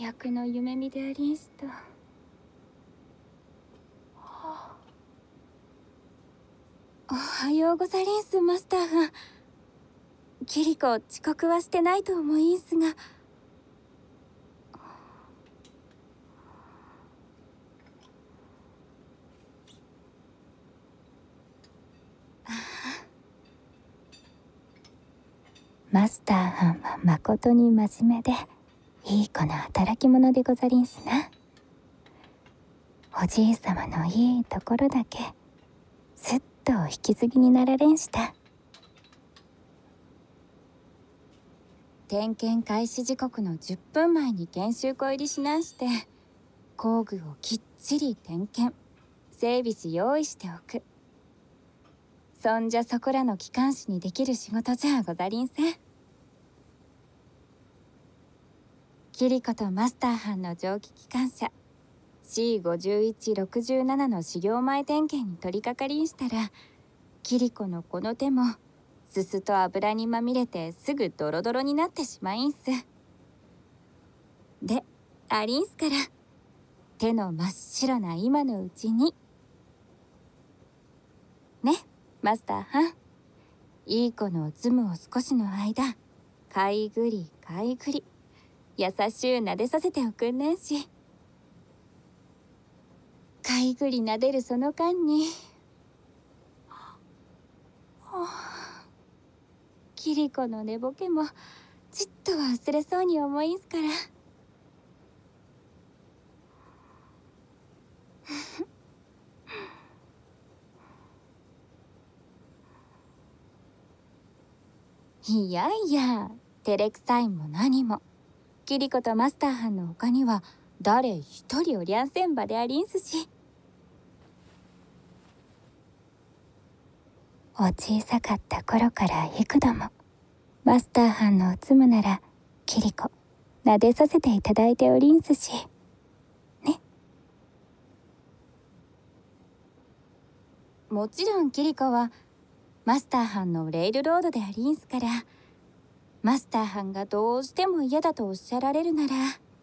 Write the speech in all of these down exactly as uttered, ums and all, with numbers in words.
最悪の夢見でありんした。おはようござりんす、マスターはん。キリコ遅刻はしてないと思いんすが。マスターはんはまことに真面目でいい子な働き者でござりんすな。おじいさまのいいところだけすっと引き継ぎになられんした。点検開始時刻のじゅっぷんまえに研修庫入りしなんして工具をきっちり点検整備し用意しておく。そんじゃそこらの機関士にできる仕事じゃござりんせん。キリコとマスター班の蒸気機関車 シーごじゅういちろくじゅうなな の始業前点検に取り掛かりんしたら、キリコのこの手もすすと油にまみれてすぐドロドロになってしまいんす。でありんすから手の真っ白な今のうちにね、マスターはん。いい子のおつむを少しの間かいぐりかいぐり優しゅう撫でさせておくんねんし。かいぐり撫でるその間にキリコの寝ぼけもちっとは忘れそうに思いんすから。いやいや照れくさいも何もキリコとマスターはんの他には誰一人おりゃんせんばでありんすし。お小さかった頃から幾度もマスターはんのおつむならキリコ撫でさせていただいておりんすしね。もちろんキリコはマスターはんのレールロードでありんすから、マスターはんがどうしても嫌だとおっしゃられるなら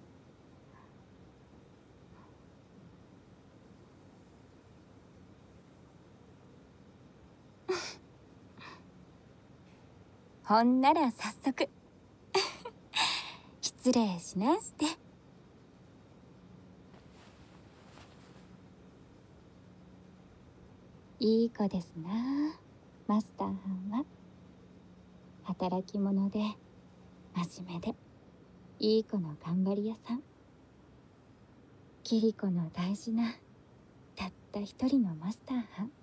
ほんなら早速失礼しなんして。いい子ですなマスターはんは。働き者で真面目でいい子の頑張り屋さん。キリコの大事なたった一人のマスターはん。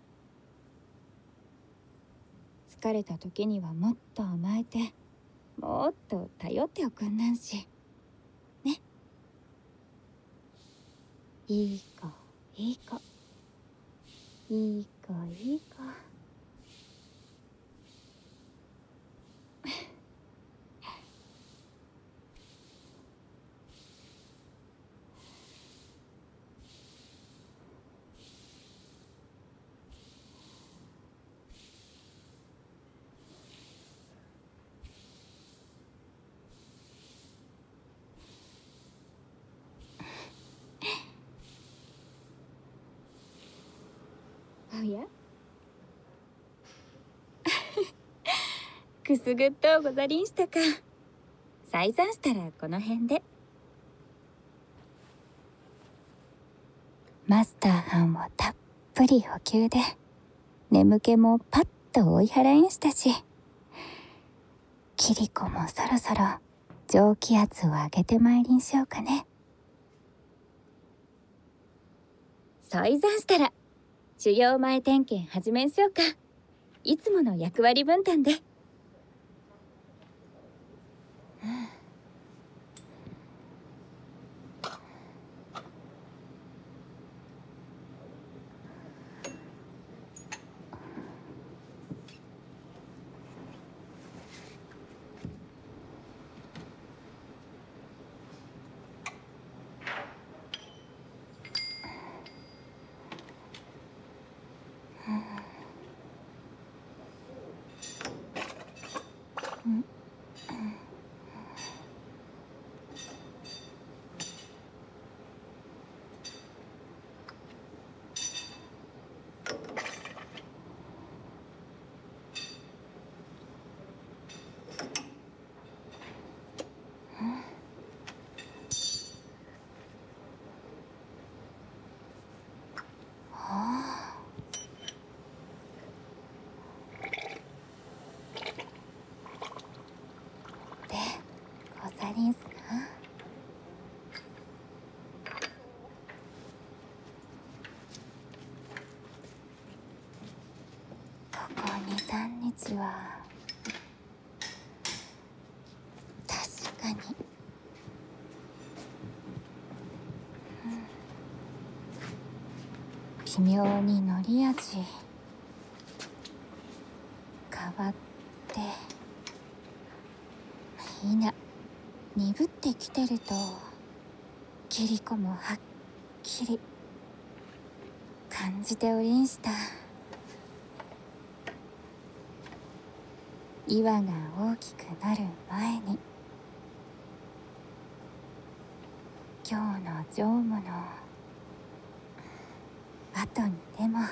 疲れた時にはもっと甘えてもっと頼っておくんなんしね。いい子いい子いい子いい子。おやくすぐっとうござりんしたか。再三したらこの辺で。マスターはんをたっぷり補給で眠気もパッと追い払いんしたし、キリコもそろそろ蒸気圧を上げてまいりんしょうかね。再三したら修行前点検始めんしょうか。いつもの役割分担で。 さんにちは確かに、うん、微妙にのり味変わっていいな、鈍ってきてるとキリコもはっきり感じておりんした。岩が大きくなる前に今日の乗務の後にでも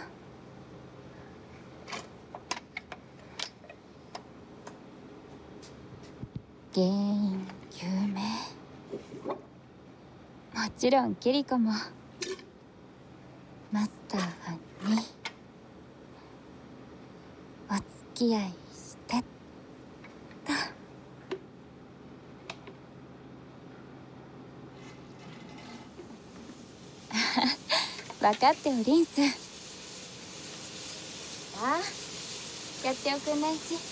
原因究明、もちろんキリコもマスターにお付き合いしてっと。分かっておりんす。さあやっておくんないし。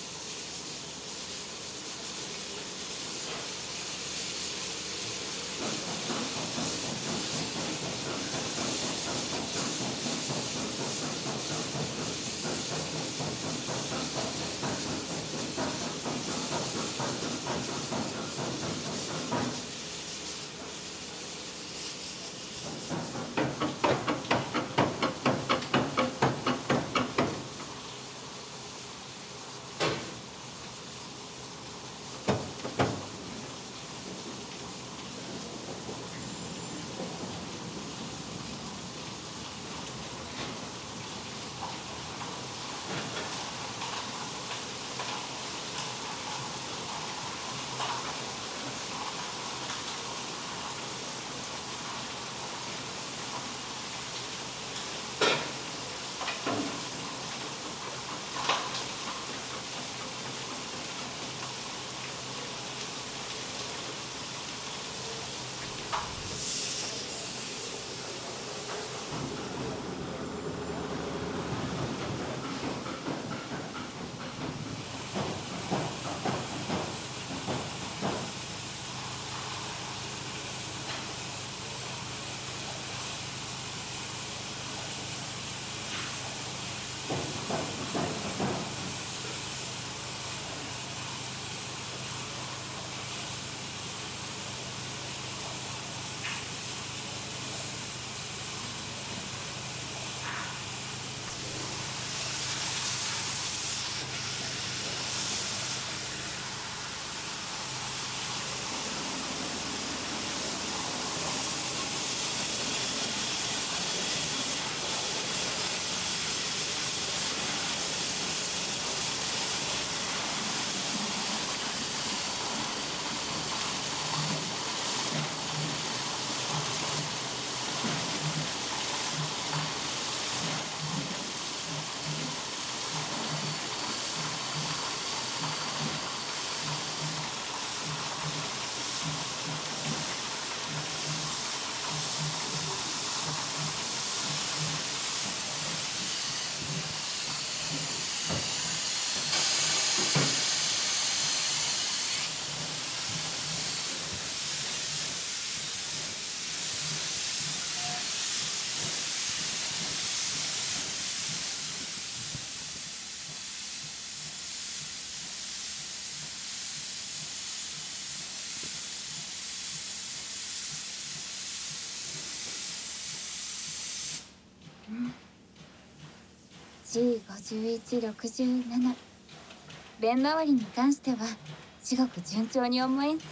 ジーごじゅういちろくじゅうなな 弁回りに関しては至極順調に思えんす。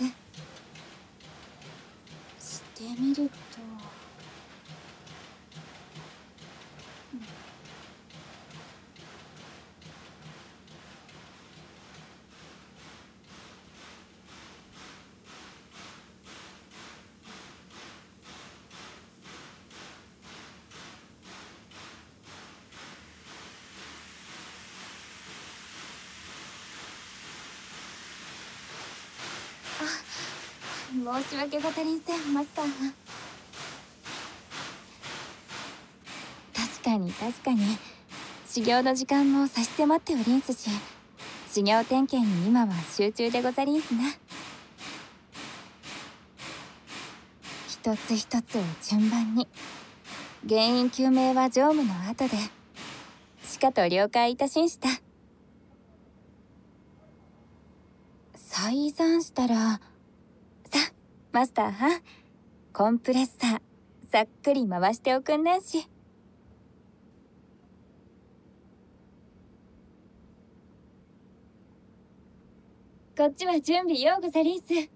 してみると、申し訳ござりんせん、マスター。確かに確かに修行の時間も差し迫っておりんすし、修行点検に今は集中でござりんすな。一つ一つを順番に。原因究明は常務の後で。しかと了解いたしんした。再算したら、さ、マスターは、コンプレッサー、さっくり回しておくんねんし。こっちは準備ようござりんす。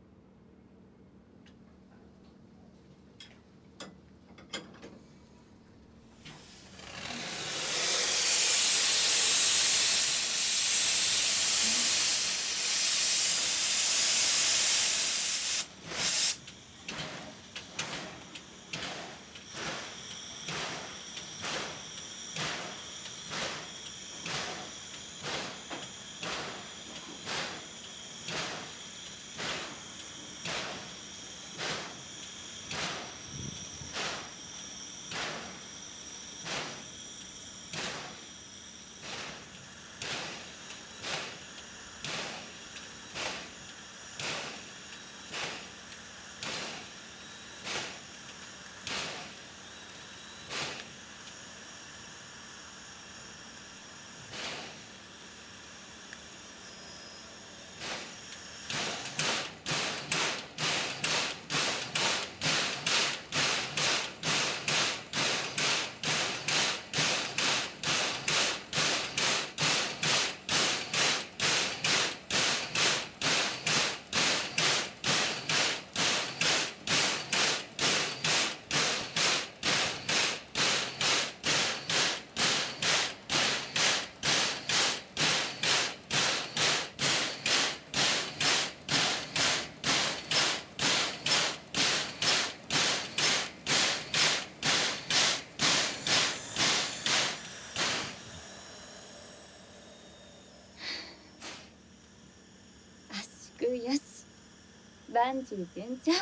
よし、万事順調。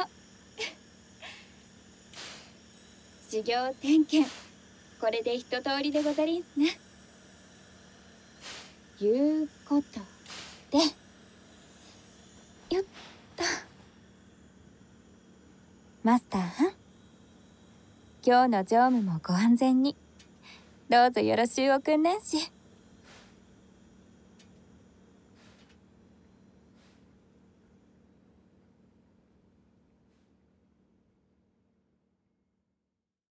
修行点検、これで一通りでござりんすね。いうことで、よっと。マスターはん、今日の乗務もご安全に。どうぞよろしゅうおくんねんし。